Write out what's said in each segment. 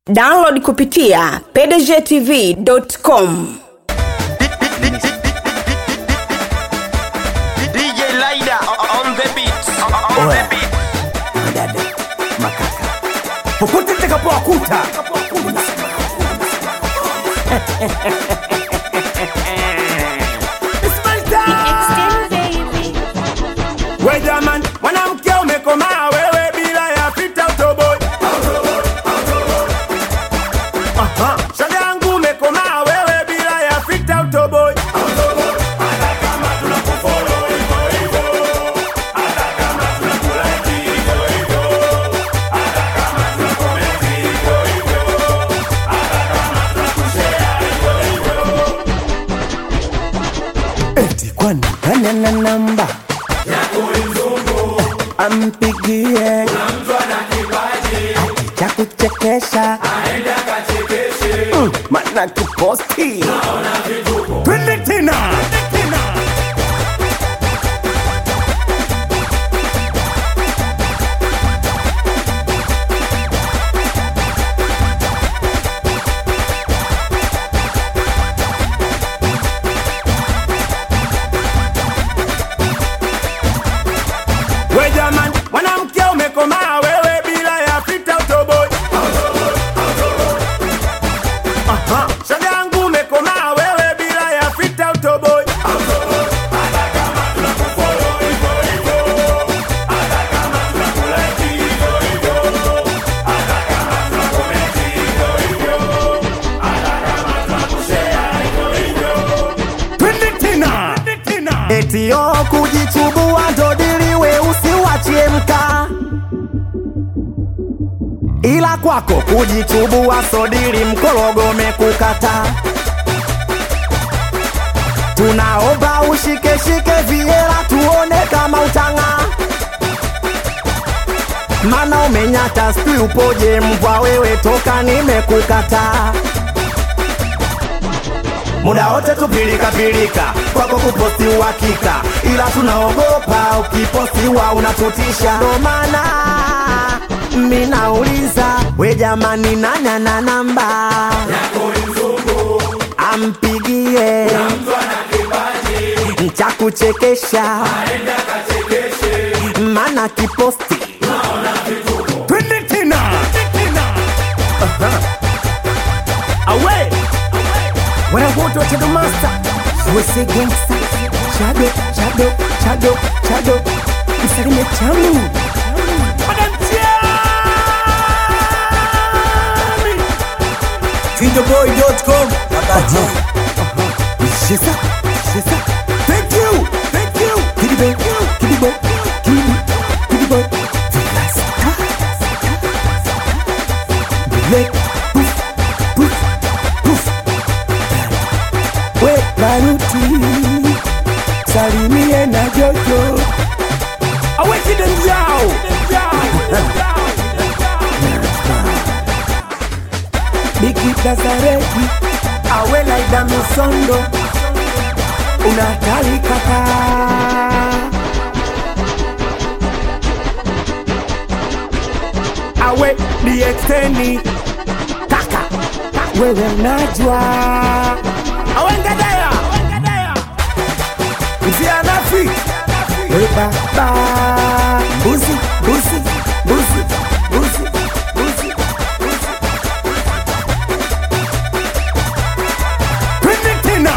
Download kupitia pdgtv.com. DJ Lida on the beat. On the beat. Dada makaka popote nitakapokuta wewe jamani, mwanamke umekomaa wewe bila ya pita utoboy. Aha, shanga yangu umekomaa wewe bila ya pita utoboy. Hata kama tunakufollow hivyo hivyo, hata kama tunakulike hivyo hivyo, hata kama tunakomenti hivyo hivyo, hata kama tunakushare hivyo hivyo. Eti kwani kana namba ampigie na mtu ana kipaji cha kuchekesha aenda kachekeshe maana kiposti naona vituko twende tena we jamani, mwanamke umekomaa wewe bila ya pita utoboy. Aha, shanga yangu umekomaa wewe bila ya pita utoboy. Hata kama tunakufollow hivyo hivyo, hata kama tunakulike hivyo hivyo, hata kama tunakomenti hivyo hivyo, hata kama tunakushare hivyo hivyo. Twende tena. Eti yo kujichubua ndo dili we usiwachie mka, ila kwako kujichubua sodili mkorogo mekukata. Tunaomba ushike viela tuone kama utanga, mana umenyata spi upoje mbwa wewe toka nimekukata. Muda wote tupilika kwako kuposti uhakika, ila tunaogopa ukipostiwa unatutisha. Ndo maana minauliza we jamani, nani ana namba Yako mzungu ampigie na mtu ana kipaji cha kuchekesha aenda kachekeshe mana kiposti naona vituko. twende tena. Away when I want to the master we say gangsta chado msalime chamu Madam Chami Tindoboy.com Abaji Shisa thank you Kidiboy Black Poof we baruti salimie na jojo aweki denjao Biki Nazareti awe laida misondo unatali kaka awe DXN kaka wewe unajua awengadaya mzia nafi we baba buzi twende tena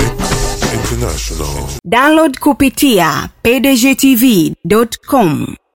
International. Download kupitia pdgtv.com.